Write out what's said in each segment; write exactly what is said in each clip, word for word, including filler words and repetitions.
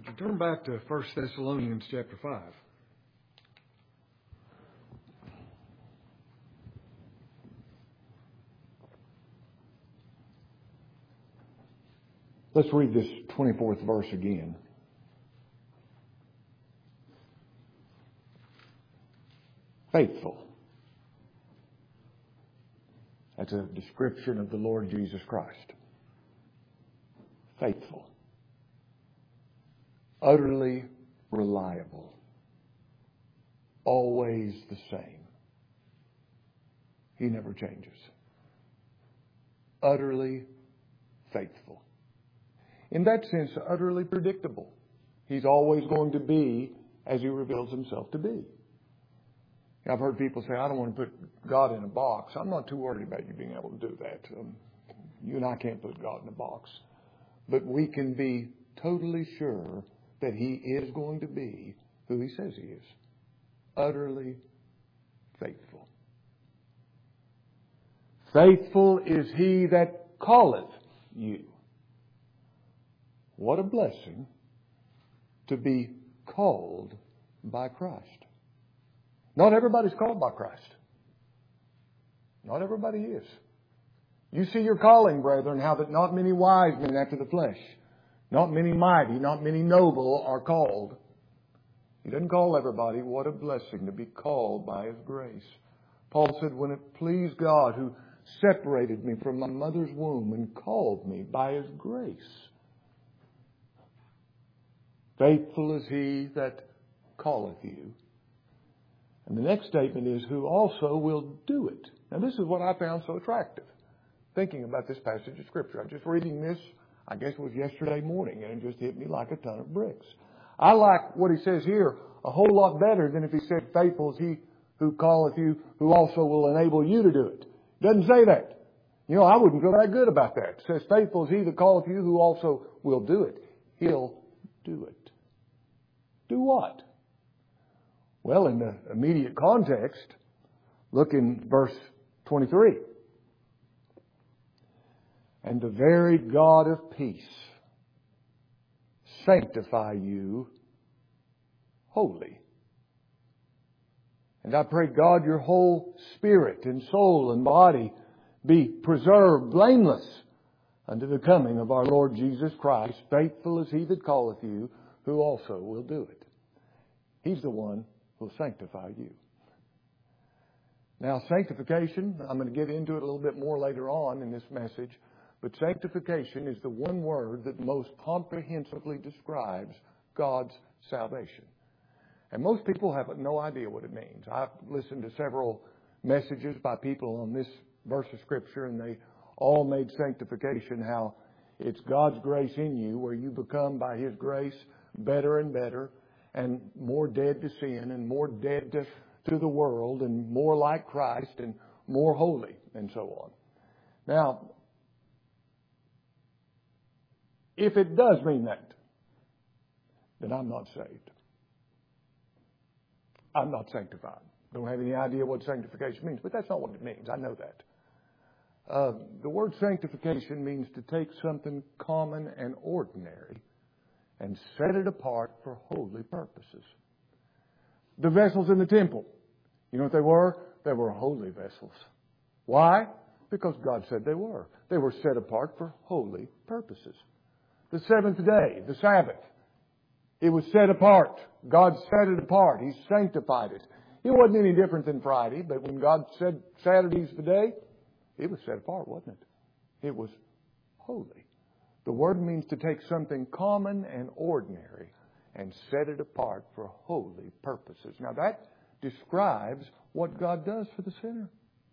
Would you turn back to First Thessalonians chapter five? Let's read this twenty-fourth verse again. Faithful. That's a description of the Lord Jesus Christ. Faithful. Utterly reliable. Always the same. He never changes. Utterly faithful. In that sense, utterly predictable. He's always going to be as He reveals Himself to be. I've heard people say, I don't want to put God in a box. I'm not too worried about you being able to do that. Um, you and I can't put God in a box. But we can be totally sure that He is going to be who He says He is. Utterly faithful. Faithful is He that calleth you. What a blessing to be called by Christ. Not everybody's called by Christ. Not everybody is. You see your calling, brethren, how that not many wise men after the flesh, not many mighty, not many noble are called. He doesn't call everybody. What a blessing to be called by His grace. Paul said, when it pleased God who separated me from my mother's womb and called me by His grace. Faithful is He that calleth you. And the next statement is, who also will do it. Now this is what I found so attractive, thinking about this passage of Scripture. I'm just reading this, I guess it was yesterday morning, and it just hit me like a ton of bricks. I like what he says here a whole lot better than if he said, faithful is He who calleth you, who also will enable you to do it. It doesn't say that. You know, I wouldn't feel that good about that. It says, faithful is He that calleth you, who also will do it. He'll do it. Do what? Well, in the immediate context, look in verse twenty-three. And the very God of peace sanctify you wholly. And I pray God your whole spirit and soul and body be preserved blameless unto the coming of our Lord Jesus Christ. Faithful is He that calleth you, who also will do it. He's the one will sanctify you. Now, sanctification, I'm going to get into it a little bit more later on in this message, but sanctification is the one word that most comprehensively describes God's salvation. And most people have no idea what it means. I've listened to several messages by people on this verse of Scripture, and they all made sanctification how it's God's grace in you, where you become by His grace better and better, and more dead to sin, and more dead to, to the world, and more like Christ, and more holy, and so on. Now, if it does mean that, then I'm not saved. I'm not sanctified. Don't have any idea what sanctification means, but that's not what it means. I know that. Uh, the word sanctification means to take something common and ordinary and set it apart for holy purposes. The vessels in the temple, you know what they were? They were holy vessels. Why? Because God said they were. They were set apart for holy purposes. The seventh day, the Sabbath, it was set apart. God set it apart. He sanctified it. It wasn't any different than Friday, but when God said Saturday's the day, it was set apart, wasn't it? It was holy. The word means to take something common and ordinary and set it apart for holy purposes. Now that describes what God does for the sinner.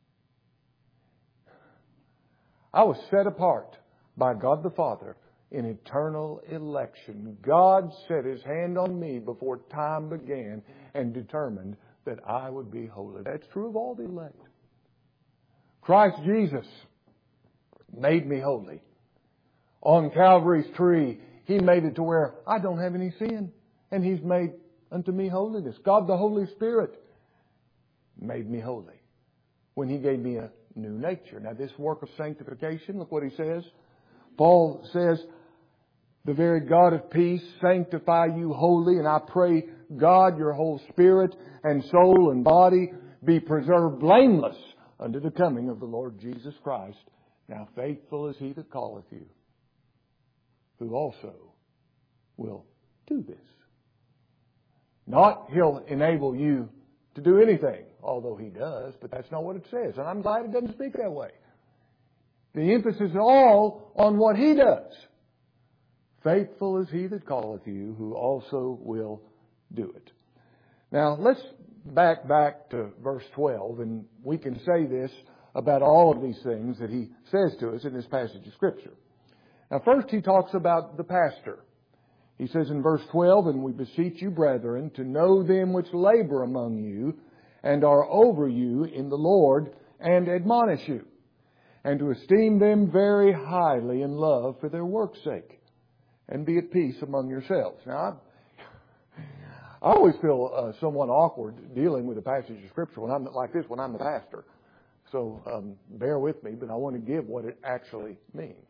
I was set apart by God the Father in eternal election. God set His hand on me before time began and determined that I would be holy. That's true of all the elect. Christ Jesus made me holy. On Calvary's tree, He made it to where I don't have any sin. And He's made unto me holiness. God the Holy Spirit made me holy when He gave me a new nature. Now this work of sanctification, look what he says. Paul says, the very God of peace sanctify you wholly. And I pray, God, your whole spirit and soul and body be preserved blameless unto the coming of the Lord Jesus Christ. Now faithful is he that calleth you, who also will do this. Not he'll enable you to do anything, although he does, but that's not what it says. And I'm glad it doesn't speak that way. The emphasis is all on what he does. Faithful is he that calleth you, who also will do it. Now, let's back back to verse twelve, and we can say this about all of these things that he says to us in this passage of Scripture. Now, first he talks about the pastor. He says in verse twelve, "And we beseech you, brethren, to know them which labor among you, and are over you in the Lord, and admonish you, and to esteem them very highly in love for their work's sake, and be at peace among yourselves." Now, I, I always feel uh, somewhat awkward dealing with a passage of Scripture when I'm like this when I'm the pastor. So um, bear with me, but I want to give what it actually means.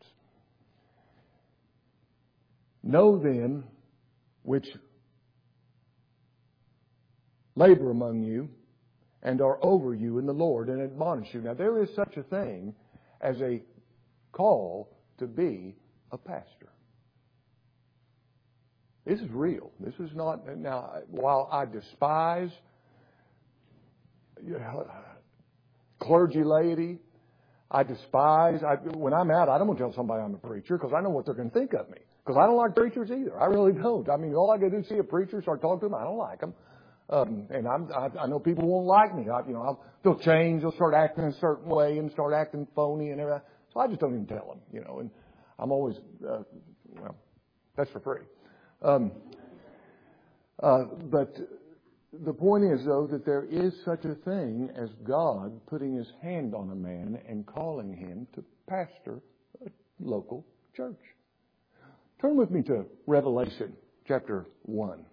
Know them which labor among you and are over you in the Lord, and admonish you. Now, there is such a thing as a call to be a pastor. This is real. This is not, now, while I despise you know, clergy laity, I despise, I, when I'm out, I don't want to tell somebody I'm a preacher because I know what they're going to think of me. Because I don't like preachers either. I really don't. I mean, all I got to do is see a preacher, start talking to them. I don't like them. Um, and I'm, I, I know people won't like me. I, you know, I'll, they'll change. They'll start acting a certain way and start acting phony and everything. So I just don't even tell them, you know. And I'm always, uh, well, that's for free. Um, uh, but the point is, though, that there is such a thing as God putting His hand on a man and calling him to pastor a local church. Turn with me to Revelation chapter one.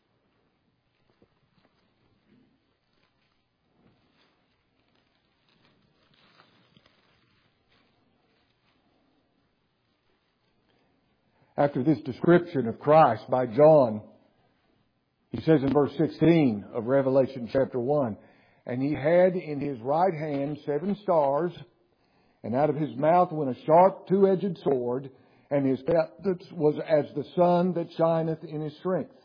After this description of Christ by John, he says in verse sixteen of Revelation chapter one, "And he had in his right hand seven stars, and out of his mouth went a sharp two-edged sword, and his countenance was as the sun that shineth in his strength."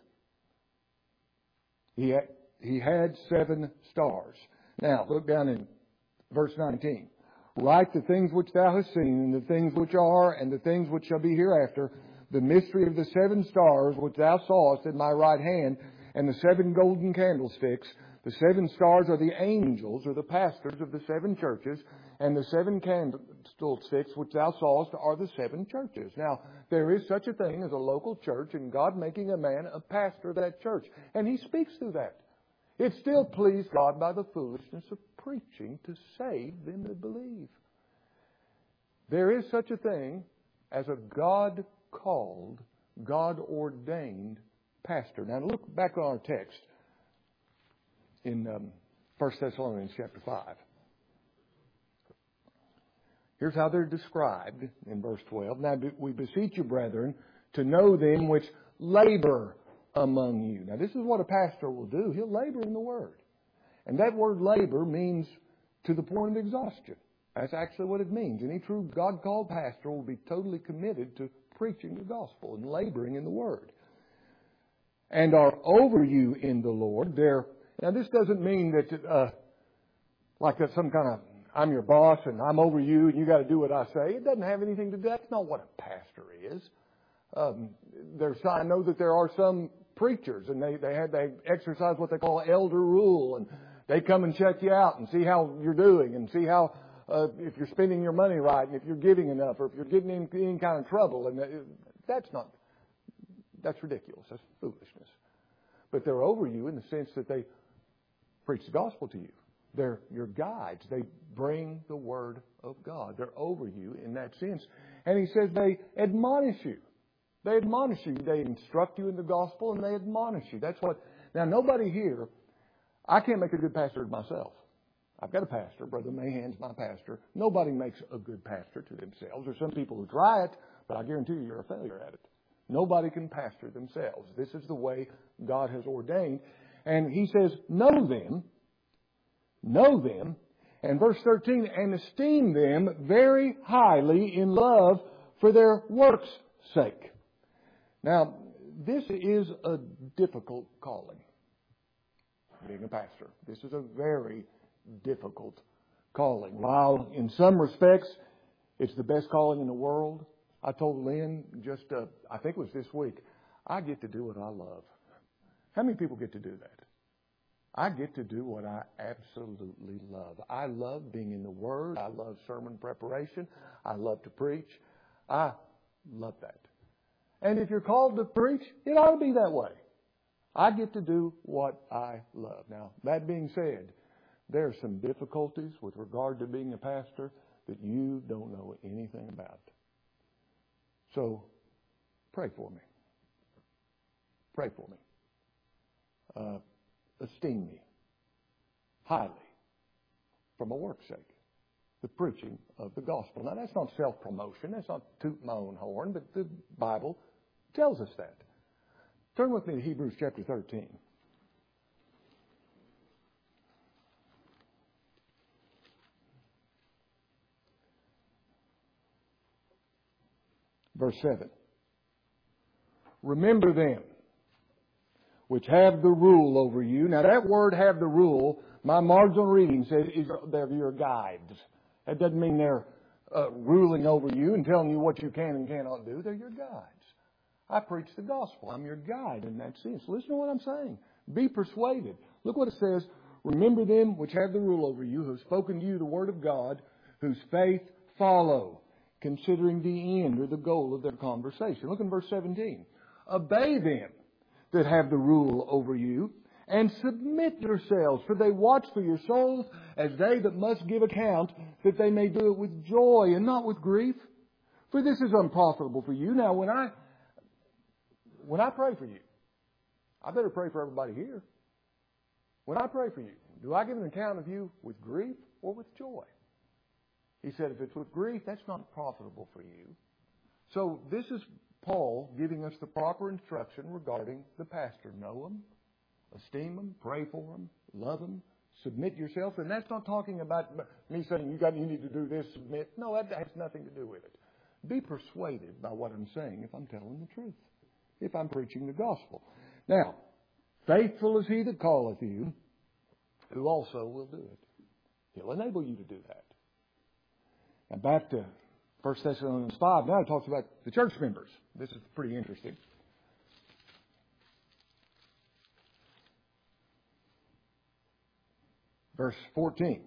He had, he had seven stars. Now, look down in verse nineteen. "Write the things which thou hast seen, and the things which are, and the things which shall be hereafter, the mystery of the seven stars which thou sawest in my right hand, and the seven golden candlesticks. The seven stars are the angels, or the pastors of the seven churches, and the seven candlesticks which thou sawest are the seven churches." Now, there is such a thing as a local church, and God making a man a pastor of that church. And He speaks through that. It still pleased God by the foolishness of preaching to save them that believe. There is such a thing as a God-called, God-ordained pastor. Now, look back on our text in um, First Thessalonians chapter five. Here's how they're described in verse twelve. "Now we beseech you, brethren, to know them which labor among you." Now, this is what a pastor will do. He'll labor in the Word. And that word labor means to the point of exhaustion. That's actually what it means. Any true God-called pastor will be totally committed to preaching the gospel and laboring in the Word. "And are over you in the Lord." They're, now, this doesn't mean that, uh, like that's some kind of, I'm your boss and I'm over you and you got to do what I say. It doesn't have anything to do. That's not what a pastor is. Um, there's, I know that there are some preachers, and they they had they exercise what they call elder rule, and they come and check you out and see how you're doing and see how uh, if you're spending your money right and if you're giving enough or if you're getting in any kind of trouble. And that's not that's ridiculous. That's foolishness. But they're over you in the sense that they preach the gospel to you. They're your guides. They bring the Word of God. They're over you in that sense. And he says they admonish you. They admonish you. They instruct you in the gospel and they admonish you. That's what. Now, nobody here, I can't make a good pastor myself. I've got a pastor. Brother Mahan's my pastor. Nobody makes a good pastor to themselves. There's some people who try it, but I guarantee you you're a failure at it. Nobody can pastor themselves. This is the way God has ordained. And he says, know them, know them, and verse thirteen, and esteem them very highly in love for their work's sake. Now, this is a difficult calling, being a pastor. This is a very difficult calling. While in some respects, it's the best calling in the world, I told Lynn just, uh, I think it was this week, I get to do what I love. How many people get to do that? I get to do what I absolutely love. I love being in the Word. I love sermon preparation. I love to preach. I love that. And if you're called to preach, it ought to be that way. I get to do what I love. Now, that being said, there are some difficulties with regard to being a pastor that you don't know anything about. So, pray for me. Pray for me. Uh, esteem me highly for my work's sake. The preaching of the gospel. Now, that's not self-promotion. That's not toot my own horn, but the Bible tells us that. Turn with me to Hebrews chapter thirteen. Verse seven. Remember them which have the rule over you. Now that word have the rule, my marginal reading says is they're your guides. That doesn't mean they're uh, ruling over you and telling you what you can and cannot do. They're your guides. I preach the gospel. I'm your guide in that sense. Listen to what I'm saying. Be persuaded. Look what it says. Remember them which have the rule over you, who have spoken to you the word of God, whose faith follow, considering the end or the goal of their conversation. Look in verse seventeen. Obey them that have the rule over you, and submit yourselves, for they watch for your souls as they that must give account, that they may do it with joy and not with grief. For this is unprofitable for you. Now, when I when I pray for you, I better pray for everybody here. When I pray for you, do I give an account of you with grief or with joy? He said, if it's with grief, that's not profitable for you. So this is Paul giving us the proper instruction regarding the pastor. Know him, esteem him, pray for him, love him, submit yourself. And that's not talking about me saying, you got, you need to do this, submit. No, that has nothing to do with it. Be persuaded by what I'm saying if I'm telling the truth, if I'm preaching the gospel. Now, faithful is he that calleth you, who also will do it. He'll enable you to do that. Now back to First Thessalonians five. Now it talks about the church members. This is pretty interesting. Verse fourteen.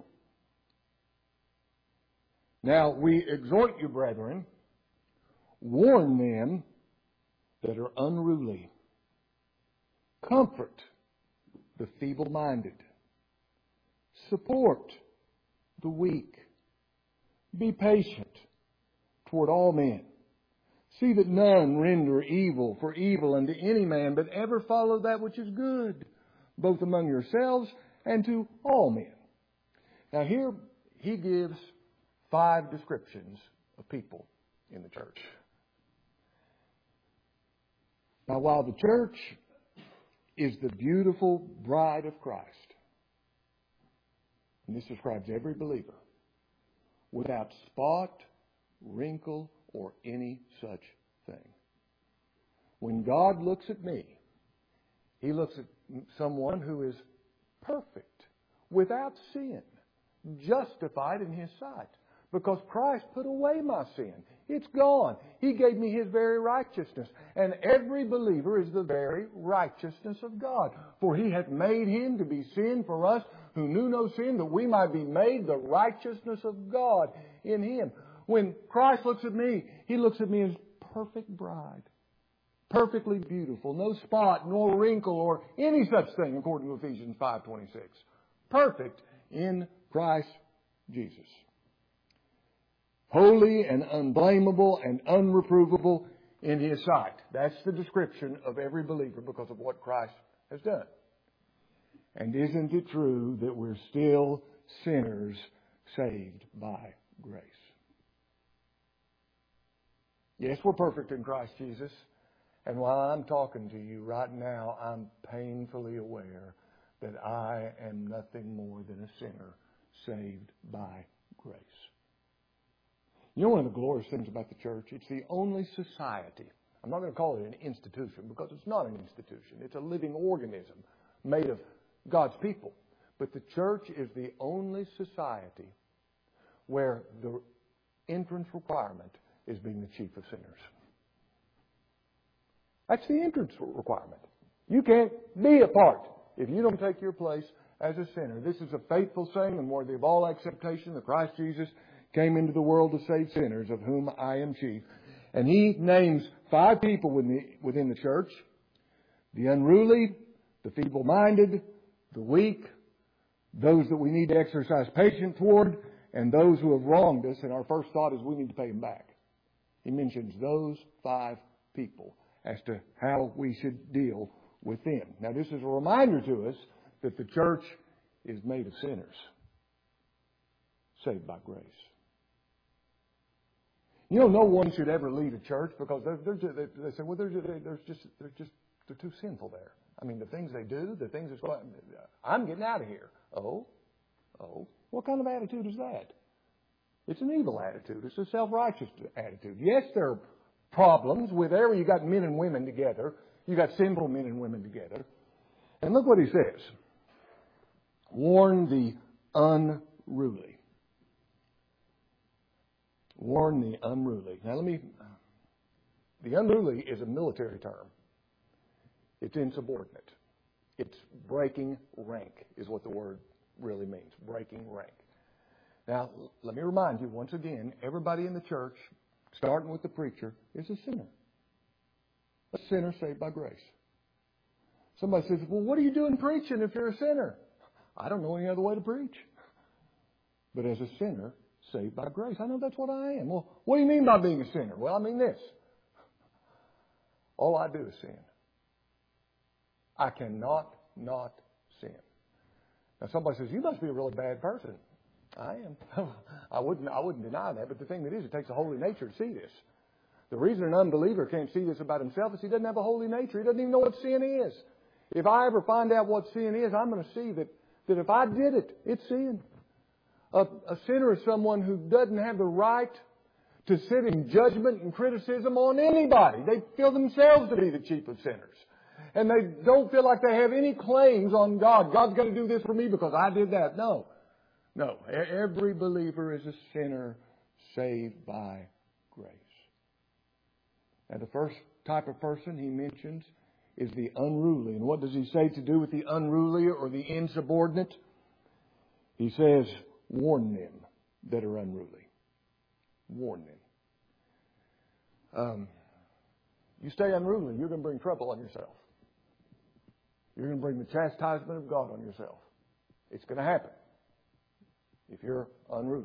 Now we exhort you, brethren, warn them that are unruly, comfort the feeble-minded, support the weak, be patient toward all men. See that none render evil for evil unto any man, but ever follow that which is good, both among yourselves and to all men. Now here he gives five descriptions of people in the church. Now while the church is the beautiful bride of Christ, and this describes every believer, without spot, wrinkle, or any such thing. When God looks at me, He looks at someone who is perfect, without sin, justified in His sight. Because Christ put away my sin. It's gone. He gave me His very righteousness. And every believer is the very righteousness of God. For He hath made Him to be sin for us who knew no sin, that we might be made the righteousness of God in Him. When Christ looks at me, He looks at me as perfect bride. Perfectly beautiful. No spot, nor wrinkle, or any such thing, according to Ephesians five twenty-six. Perfect in Christ Jesus. Holy and unblameable and unreprovable in His sight. That's the description of every believer because of what Christ has done. And isn't it true that we're still sinners saved by grace? Yes, we're perfect in Christ Jesus. And while I'm talking to you right now, I'm painfully aware that I am nothing more than a sinner saved by grace. You know one of the glorious things about the church? It's the only society. I'm not going to call it an institution because it's not an institution. It's a living organism made of God's people. But the church is the only society where the entrance requirement is being the chief of sinners. That's the entrance requirement. You can't be a part if you don't take your place as a sinner. This is a faithful saying and worthy of all acceptation that Christ Jesus came into the world to save sinners, of whom I am chief. And He names five people within the, within the church: the unruly, the feeble-minded, the weak, those that we need to exercise patience toward, and those who have wronged us. And our first thought is we need to pay them back. He mentions those five people as to how we should deal with them. Now, this is a reminder to us that the church is made of sinners saved by grace. You know, no one should ever lead a church because they're, they're just, they, they say, well, there's, there's just, they're just, they're too sinful there. I mean, the things they do, the things that's going, I'm getting out of here. Oh, oh, what kind of attitude is that? It's an evil attitude. It's a self-righteous attitude. Yes, there are problems with there. You got men and women together. You got sinful men and women together. And look what he says. Warn the unruly. Warn the unruly. Now let me, the unruly is a military term. It's insubordinate. It's breaking rank is what the word really means. Breaking rank. Now, let me remind you once again, everybody in the church, starting with the preacher, is a sinner. A sinner saved by grace. Somebody says, well, what are you doing preaching if you're a sinner? I don't know any other way to preach. But as a sinner, saved by grace, I know that's what I am. Well, what do you mean by being a sinner? Well, I mean this. All I do is sin. I cannot not sin. Now, somebody says, you must be a really bad person. I am. I wouldn't, I wouldn't deny that, but the thing that is, it takes a holy nature to see this. The reason an unbeliever can't see this about himself is he doesn't have a holy nature. He doesn't even know what sin is. If I ever find out what sin is, I'm going to see that, that if I did it, it's sin. A, a sinner is someone who doesn't have the right to sit in judgment and criticism on anybody. They feel themselves to be the chief of sinners. And they don't feel like they have any claims on God. God's going to do this for me because I did that. No. No. Every believer is a sinner saved by grace. Now, the first type of person he mentions is the unruly. And what does he say to do with the unruly or the insubordinate? He says, warn them that are unruly. Warn them. Um, you stay unruly, you're going to bring trouble on yourself. You're going to bring the chastisement of God on yourself. It's going to happen if you're unruly.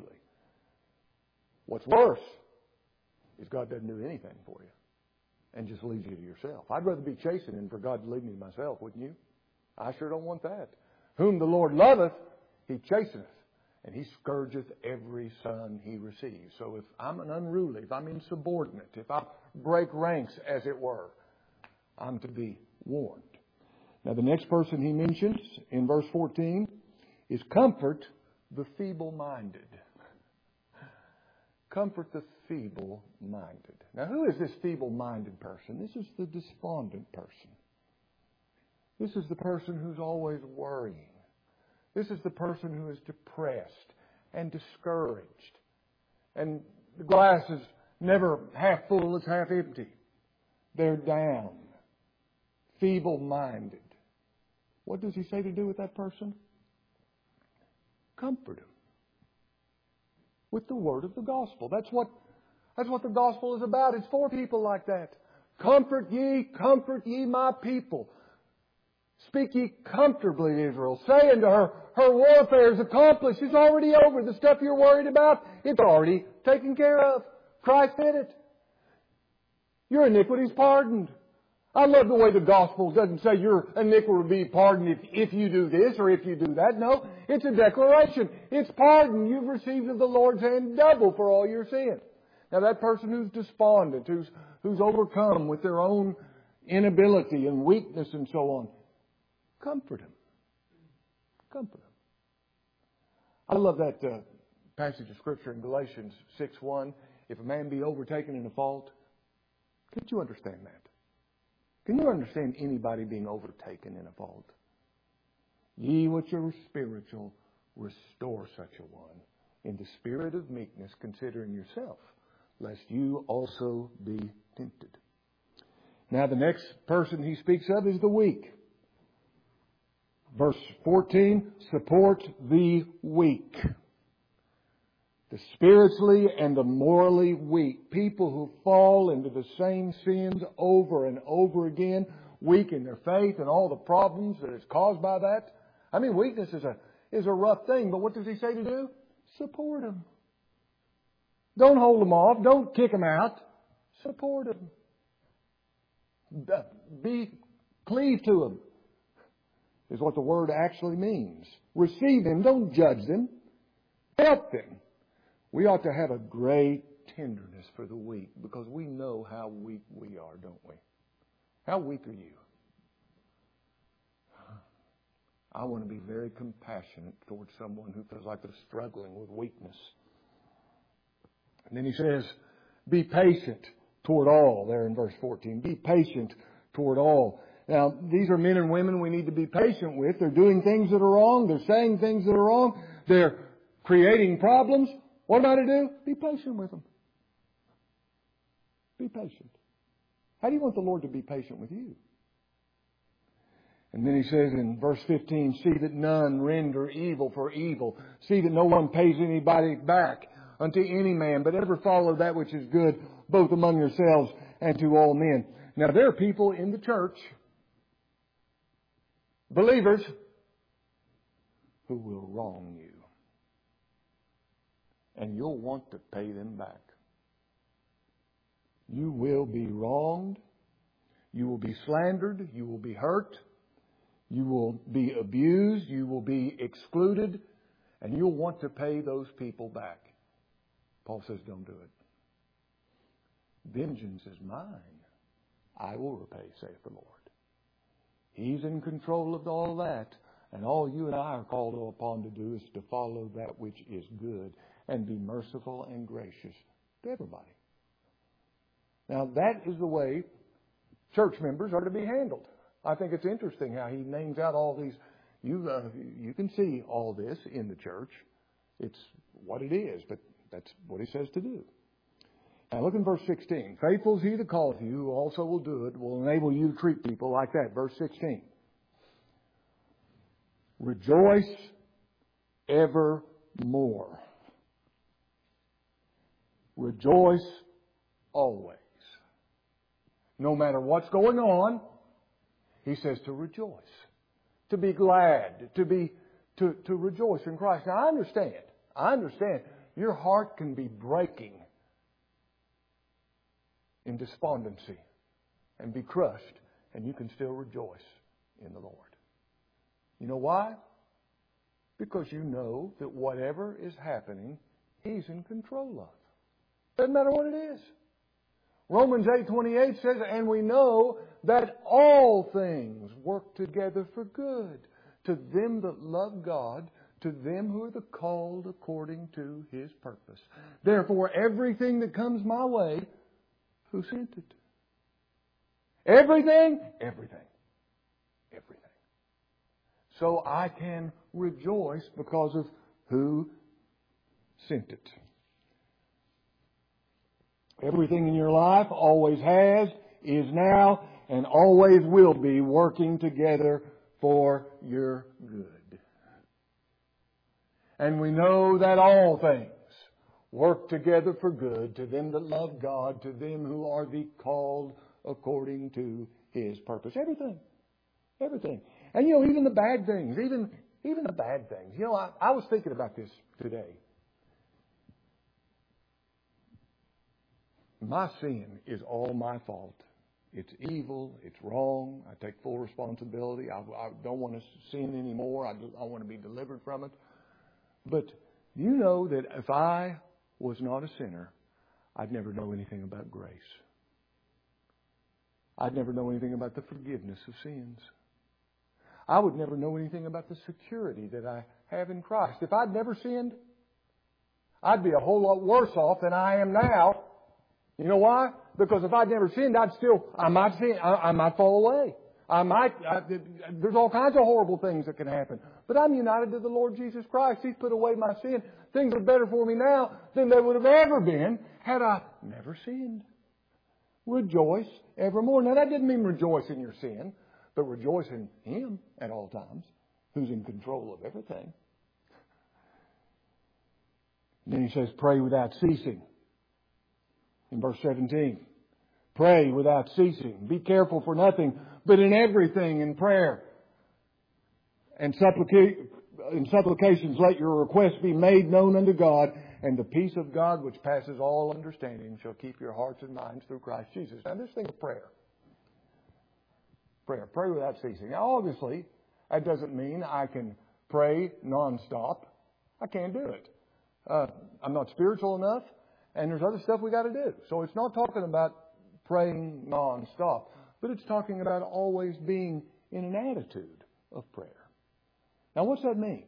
What's worse is God doesn't do anything for you and just leaves you to yourself. I'd rather be chastened than for God to leave me to myself, wouldn't you? I sure don't want that. Whom the Lord loveth, He chasteneth, and He scourgeth every son He receives. So if I'm an unruly, if I'm insubordinate, if I break ranks, as it were, I'm to be warned. Now, the next person he mentions in verse fourteen is comfort the feeble-minded. Comfort the feeble-minded. Now, who is this feeble-minded person? This is the despondent person. This is the person who's always worrying. This is the person who is depressed and discouraged. And the glass is never half full, it's half empty. They're down. Feeble-minded. What does he say to do with that person? Comfort him with the word of the gospel. That's what, that's what the gospel is about. It's for people like that. Comfort ye, comfort ye my people. Speak ye comfortably to Israel. Say unto her, her warfare is accomplished. It's already over. The stuff you're worried about, it's already taken care of. Christ did it. Your iniquity is pardoned. I love the way the gospel doesn't say your iniquity will be pardoned if, if you do this or if you do that. No, it's a declaration. It's pardon. You've received of the Lord's hand double for all your sin. Now that person who's despondent, who's, who's overcome with their own inability and weakness and so on. Comfort him. Comfort him. I love that uh, passage of Scripture in Galatians six one. If a man be overtaken in a fault, can't you understand that? Can you understand anybody being overtaken in a fault? Ye which are spiritual, restore such a one in the spirit of meekness, considering yourself, lest you also be tempted. Now the next person he speaks of is the weak. Verse fourteen, support the weak. The spiritually and the morally weak. People who fall into the same sins over and over again, weak in their faith and all the problems that is caused by that. I mean, weakness is a, is a rough thing, but what does he say to do? Support them. Don't hold them off. Don't kick them out. Support them. Be, cleave to them, is what the word actually means. Receive them. Don't judge them. Help them. We ought to have a great tenderness for the weak because we know how weak we are, don't we? How weak are you? I want to be very compassionate towards someone who feels like they're struggling with weakness. And then he says, be patient toward all, there in verse fourteen. Be patient toward all. Now, these are men and women we need to be patient with. They're doing things that are wrong. They're saying things that are wrong. They're creating problems. What am I to do? Be patient with them. Be patient. How do you want the Lord to be patient with you? And then he says in verse fifteen, see that none render evil for evil. See that no one pays anybody back unto any man, but ever follow that which is good, both among yourselves and to all men. Now there are people in the church, believers, who will wrong you. And you'll want to pay them back. You will be wronged. You will be slandered. You will be hurt. You will be abused. You will be excluded. And you'll want to pay those people back. Paul says, don't do it. Vengeance is mine. I will repay, saith the Lord. He's in control of all that. And all you and I are called upon to do is to follow that which is good and be merciful and gracious to everybody. Now, that is the way church members are to be handled. I think it's interesting how he names out all these. You, uh, you can see all this in the church. It's what it is, but that's what he says to do. Now, look in verse sixteen. Faithful is he that calleth you, who also will do it, will enable you to treat people like that. Verse sixteen. Rejoice evermore. Rejoice always. No matter what's going on, he says to rejoice. To be glad. To be to, to rejoice in Christ. Now I understand. I understand. Your heart can be breaking in despondency and be crushed, and you can still rejoice in the Lord. You know why? Because you know that whatever is happening, He's in control of. Doesn't matter what it is. Romans eight twenty-eight says, and we know that all things work together for good to them that love God, to them who are the called according to His purpose. Therefore, everything that comes my way, who sent it? Everything? Everything. Everything. So I can rejoice because of who sent it. Everything in your life always has, is now, and always will be working together for your good. And we know that all things work together for good to them that love God, to them who are the called according to His purpose. Everything. Everything. And you know, even the bad things, even, even the bad things. You know, I, I was thinking about this today. My sin is all my fault. It's evil. It's wrong. I take full responsibility. I, I don't want to sin anymore. I, I want to be delivered from it. But you know that if I was not a sinner, I'd never know anything about grace. I'd never know anything about the forgiveness of sins. I would never know anything about the security that I have in Christ. If I'd never sinned, I'd be a whole lot worse off than I am now. You know why? Because if I'd never sinned, I'd still, I might sin, I, I might fall away. I might, I, there's all kinds of horrible things that can happen. But I'm united to the Lord Jesus Christ. He's put away my sin. Things are better for me now than they would have ever been had I never sinned. Rejoice evermore. Now that didn't mean rejoice in your sin, but rejoice in Him at all times, who's in control of everything. And then he says, pray without ceasing. In verse seventeen, pray without ceasing. Be careful for nothing, but in everything in prayer and supplica- in supplications let your requests be made known unto God, and the peace of God which passes all understanding shall keep your hearts and minds through Christ Jesus. Now just think of prayer. Prayer. Pray without ceasing. Now obviously, that doesn't mean I can pray nonstop. I can't do it. Uh, I'm not spiritual enough, and there's other stuff we got to do. So it's not talking about praying nonstop, but it's talking about always being in an attitude of prayer. Now, what's that mean?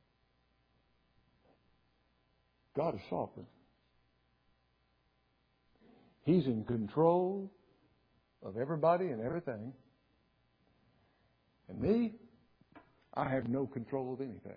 God is sovereign. He's in control of everybody and everything. And me, I have no control of anything.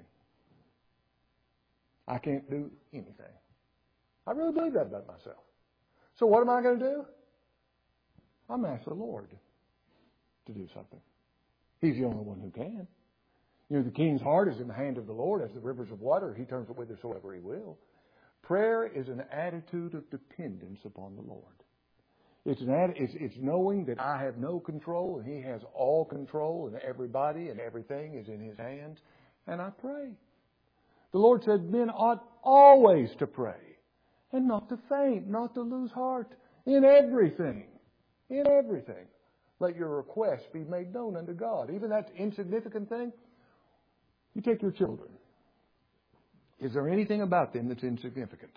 I can't do anything. I really believe that about myself. So what am I going to do? I'm going to ask the Lord to do something. He's the only one who can. You know, the king's heart is in the hand of the Lord as the rivers of water. He turns it whithersoever He will. Prayer is an attitude of dependence upon the Lord. It's, an, it's, it's knowing that I have no control and He has all control, and everybody and everything is in His hands. And I pray. The Lord said men ought always to pray and not to faint, not to lose heart in everything. In everything. Let your requests be made known unto God. Even that insignificant thing. You take your children. Is there anything about them that's insignificant?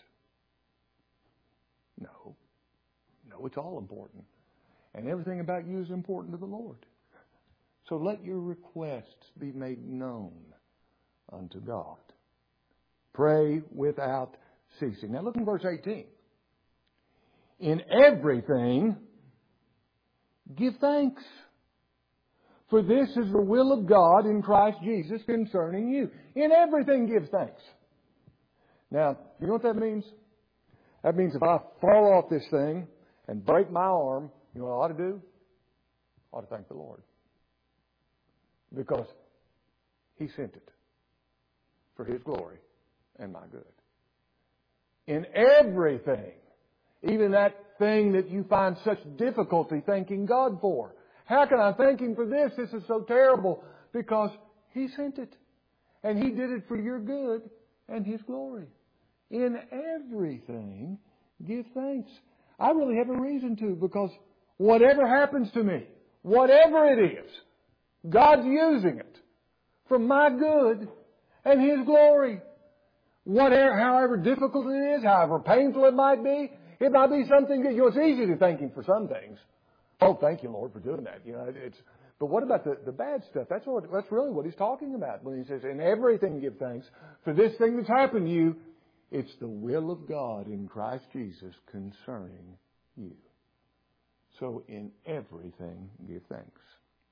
No. No, it's all important. And everything about you is important to the Lord. So let your requests be made known unto God. Pray without ceasing. Now look in verse eighteen. In everything, give thanks. For this is the will of God in Christ Jesus concerning you. In everything, give thanks. Now, you know what that means? That means if I fall off this thing and break my arm, you know what I ought to do? I ought to thank the Lord. Because He sent it for His glory and my good. In everything, even that thing that you find such difficulty thanking God for. How can I thank Him for this? This is so terrible. Because He sent it. And He did it for your good and His glory. In everything, give thanks. I really have a reason to, because whatever happens to me, whatever it is, God's using it for my good and His glory. Whatever, however difficult it is, however painful it might be, it might be something that, you know, it's easy to thank Him for some things. Oh, thank you, Lord, for doing that. You know, it's. But what about the, the bad stuff? That's what. That's really what He's talking about when He says, "In everything give thanks for this thing that's happened to you. It's the will of God in Christ Jesus concerning you." So, in everything give thanks.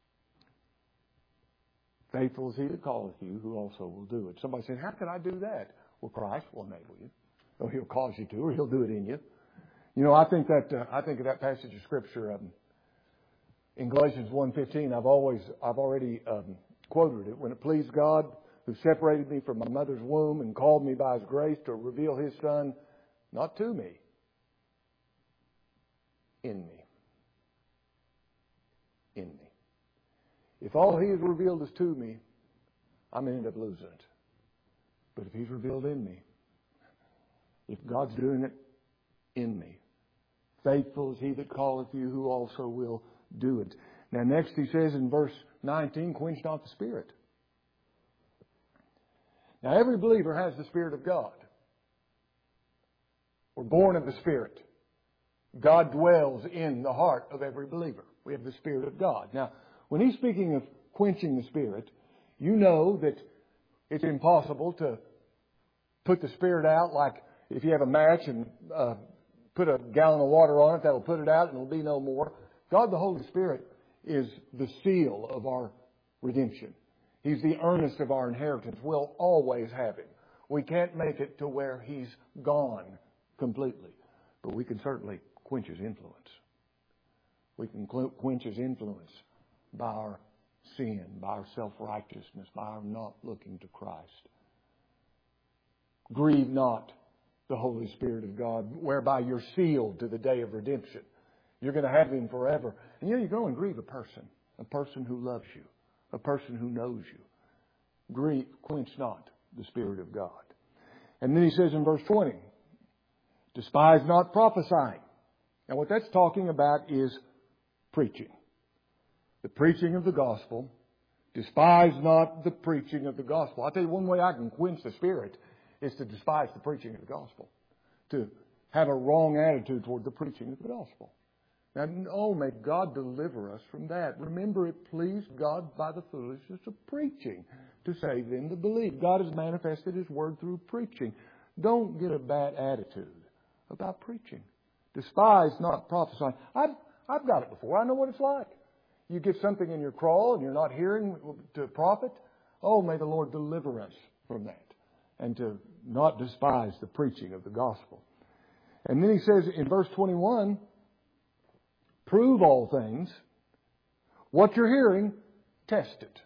Faithful is He that calleth you, who also will do it. Somebody said, "How can I do that?" Well, Christ will enable you. Or He'll cause you to, or He'll do it in you. You know, I think that uh, I think of that passage of Scripture um, in Galatians one fifteen. I've always, I've already um, quoted it. When it pleased God, who separated me from my mother's womb and called me by His grace to reveal His Son, not to me, in me, in me. If all He has revealed is to me, I'm going to end up losing it. But if He's revealed in me, if God's doing it in me, faithful is He that calleth you, who also will do it. Now next He says in verse nineteen, quench not the Spirit. Now every believer has the Spirit of God. We're born of the Spirit. God dwells in the heart of every believer. We have the Spirit of God. Now, when he's speaking of quenching the Spirit, you know that it's impossible to put the Spirit out like if you have a match and uh, put a gallon of water on it, that'll put it out and it'll be no more. God the Holy Spirit is the seal of our redemption. He's the earnest of our inheritance. We'll always have Him. We can't make it to where He's gone completely, but we can certainly quench His influence. We can quench His influence by our sin, by our self-righteousness, by our not looking to Christ. Grieve not the Holy Spirit of God, whereby you're sealed to the day of redemption. You're going to have Him forever. And you know, you go and grieve a person, a person who loves you, a person who knows you. Grieve, quench not the Spirit of God. And then he says in verse twenty, despise not prophesying. Now what that's talking about is preaching. The preaching of the gospel. Despise not the preaching of the gospel. I'll tell you one way I can quench the Spirit is to despise the preaching of the gospel. To have a wrong attitude toward the preaching of the gospel. Now, oh, may God deliver us from that. Remember, it pleased God by the foolishness of preaching to save them that believe. God has manifested His word through preaching. Don't get a bad attitude about preaching. Despise not prophesying. I've, I've got it before. I know what it's like. You get something in your crawl and you're not hearing to profit. Oh, may the Lord deliver us from that. And to not despise the preaching of the gospel. And then he says in verse twenty-one, prove all things. What you're hearing, test it.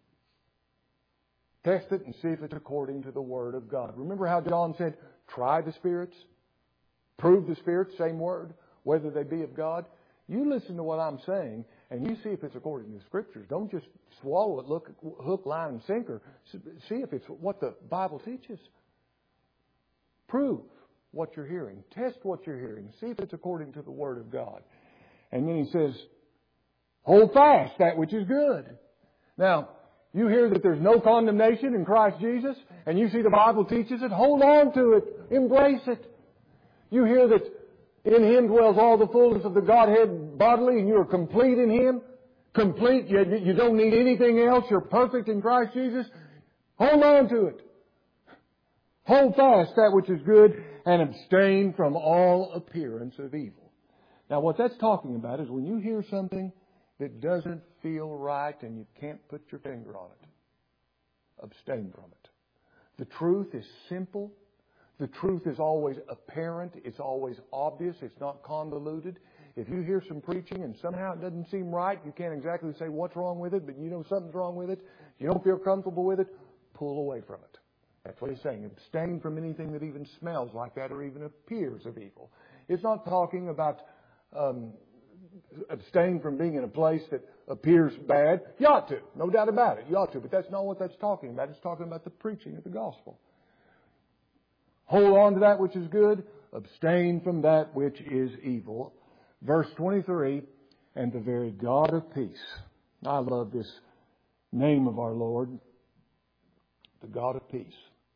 Test it and see if it's according to the Word of God. Remember how John said, try the spirits, prove the spirits, same word, whether they be of God. You listen to what I'm saying and you see if it's according to the Scriptures. Don't just swallow it, look, hook, line, and sinker. See if it's what the Bible teaches. Prove what you're hearing. Test what you're hearing. See if it's according to the Word of God. And then he says, hold fast that which is good. Now, you hear that there's no condemnation in Christ Jesus, and you see the Bible teaches it. Hold on to it. Embrace it. You hear that in Him dwells all the fullness of the Godhead bodily, and you are complete in Him. Complete. You, you don't need anything else. You're perfect in Christ Jesus. Hold on to it. Hold fast that which is good, and abstain from all appearance of evil. Now, what that's talking about is when you hear something that doesn't feel right and you can't put your finger on it, abstain from it. The truth is simple. The truth is always apparent. It's always obvious. It's not convoluted. If you hear some preaching and somehow it doesn't seem right, you can't exactly say what's wrong with it, but you know something's wrong with it, you don't feel comfortable with it, pull away from it. That's what he's saying. Abstain from anything that even smells like that or even appears of evil. It's not talking about um, abstain from being in a place that appears bad. You ought to. No doubt about it. You ought to. But that's not what that's talking about. It's talking about the preaching of the gospel. Hold on to that which is good. Abstain from that which is evil. Verse twenty-three, and the very God of peace. I love this name of our Lord. The God of peace.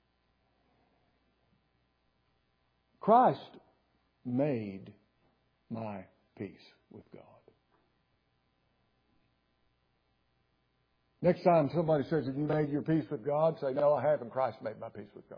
Christ made my peace with God. Next time somebody says, have you made your peace with God? Say, no, I haven't. Christ made my peace with God.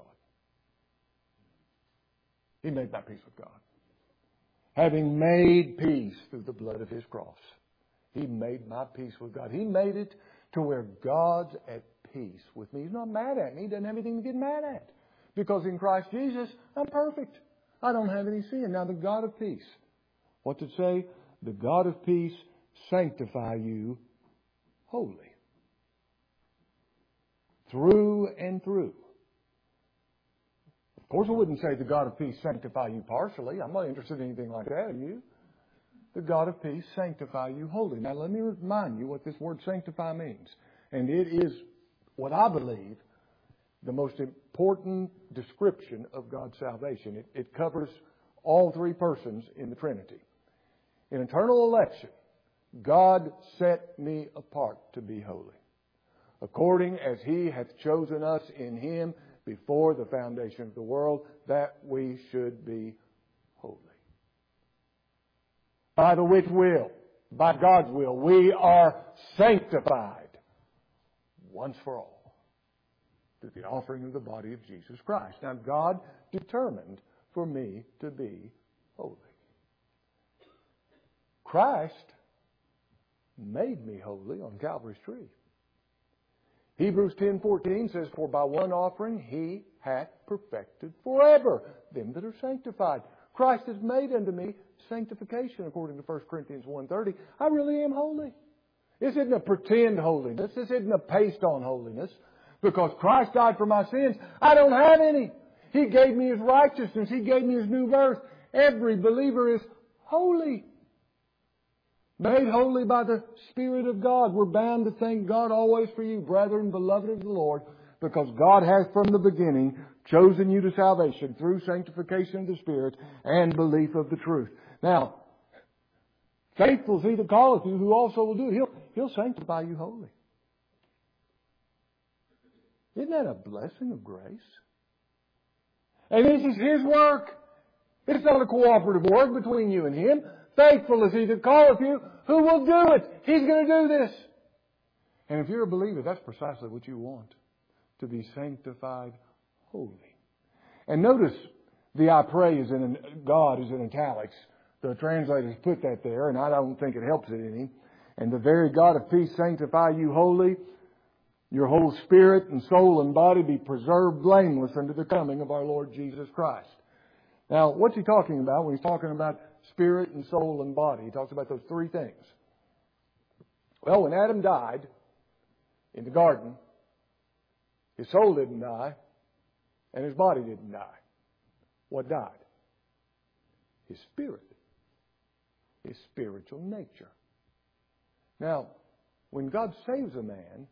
He made my peace with God. Having made peace through the blood of His cross. He made my peace with God. He made it to where God's at peace with me. He's not mad at me. He doesn't have anything to get mad at. Because in Christ Jesus, I'm perfect. I don't have any sin. Now the God of peace. What's it say? The God of peace sanctify you wholly. Through and through. Of course, I wouldn't say the God of peace sanctify you partially. I'm not interested in anything like that, are you? The God of peace sanctify you wholly. Now, let me remind you what this word sanctify means. And it is what I believe the most important description of God's salvation. It, it covers all three persons in the Trinity. In eternal election, God set me apart to be holy, according as He hath chosen us in Him before the foundation of the world, that we should be holy. by the which will, by God's will, we are sanctified once for all through the offering of the body of Jesus Christ. Now, God determined for me to be holy. Christ made me holy on Calvary's tree. Hebrews ten fourteen says, "For by one offering He hath perfected forever them that are sanctified." Christ has made unto me sanctification, according to First Corinthians one thirty. I really am holy. This isn't a pretend holiness. This isn't a paste-on holiness. Because Christ died for my sins, I don't have any. He gave me His righteousness. He gave me His new birth. Every believer is holy. Made holy by the Spirit of God. We're bound to thank God always for you, brethren, beloved of the Lord, because God has from the beginning chosen you to salvation through sanctification of the Spirit and belief of the truth. Now, faithful is He that calleth you, who also will do it. He'll, he'll sanctify you holy. Isn't that a blessing of grace? And this is His work. It's not a cooperative work between you and Him. Faithful is He that calleth you, who will do it. He's going to do this. And if you're a believer, that's precisely what you want. To be sanctified holy. And notice the I pray is in, God is in italics. The translators put that there, and I don't think it helps it any. And the very God of peace sanctify you wholly. Your whole spirit and soul and body be preserved blameless unto the coming of our Lord Jesus Christ. Now, what's He talking about when He's talking about spirit and soul and body? He talks about those three things. Well, when Adam died in the garden, his soul didn't die and his body didn't die. What died? His spirit. His spiritual nature. Now, when God saves a man,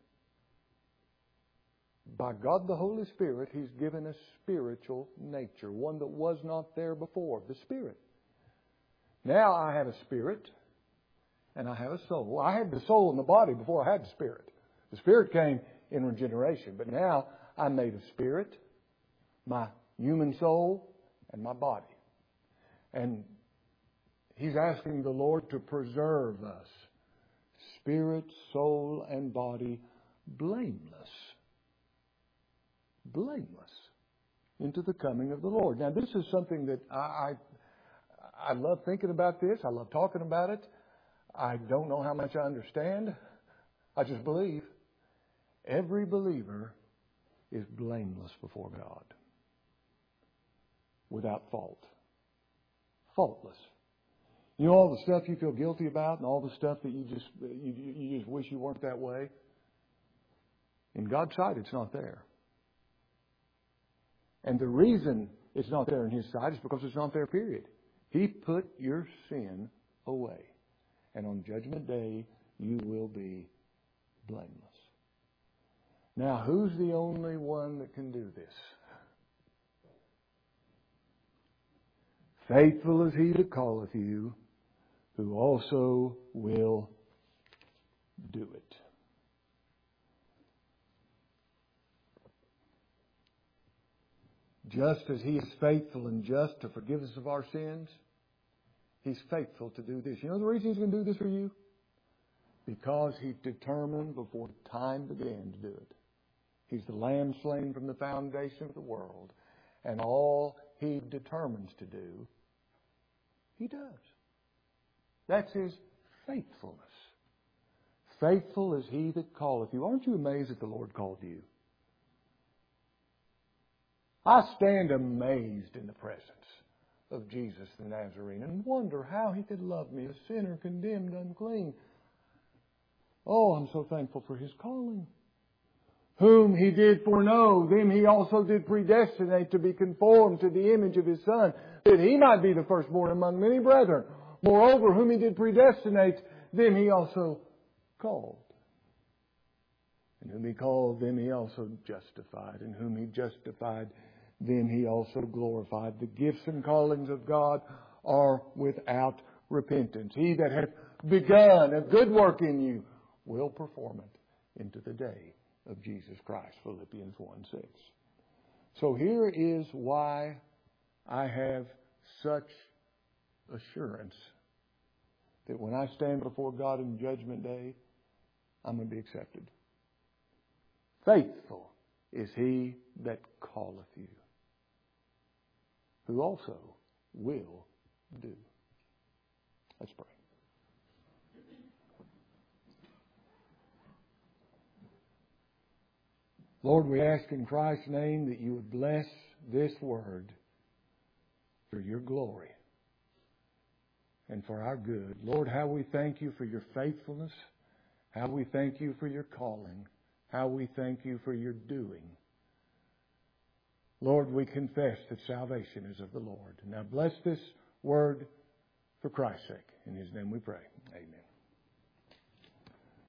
by God the Holy Spirit, He's given a spiritual nature, one that was not there before, the Spirit. Now I have a spirit and I have a soul. I had the soul and the body before I had the Spirit. The Spirit came in regeneration, but now I'm made of spirit, my human soul, and my body. And He's asking the Lord to preserve us, spirit, soul, and body, blameless. Blameless into the coming of the Lord. Now, this is something that I, I I love thinking about this. I love talking about it. I don't know how much I understand. I just believe every believer is blameless before God, without fault, faultless. You know all the stuff you feel guilty about, and all the stuff that you just you, you just wish you weren't that way. In God's sight, it's not there. And the reason it's not there in His sight is because it's not there, period. He put your sin away. And on Judgment Day, you will be blameless. Now, who's the only one that can do this? Faithful is He that calleth you, who also will do it. Just as He is faithful and just to forgive us of our sins, He's faithful to do this. You know the reason He's going to do this for you? Because He determined before time began to do it. He's the Lamb slain from the foundation of the world. And all He determines to do, He does. That's His faithfulness. Faithful is He that calleth you. Aren't you amazed that the Lord called you? I stand amazed in the presence of Jesus the Nazarene and wonder how He could love me, a sinner condemned, unclean. Oh, I'm so thankful for His calling. Whom He did foreknow, them He also did predestinate to be conformed to the image of His Son, that He might be the firstborn among many brethren. Moreover, whom He did predestinate, them He also called. And whom He called, them He also justified. And whom He justified, them He also glorified. The gifts and callings of God are without repentance. He that hath begun a good work in you will perform it into the day of Jesus Christ. Philippians one six. So here is why I have such assurance that when I stand before God in Judgment Day, I'm going to be accepted. Faithful is He that calleth you, who also will do. Let's pray. Lord, we ask in Christ's name that you would bless this word for your glory and for our good. Lord, how we thank you for your faithfulness, how we thank you for your calling, how we thank you for your doing. Lord, we confess that salvation is of the Lord. Now bless this word for Christ's sake. In His name we pray. Amen.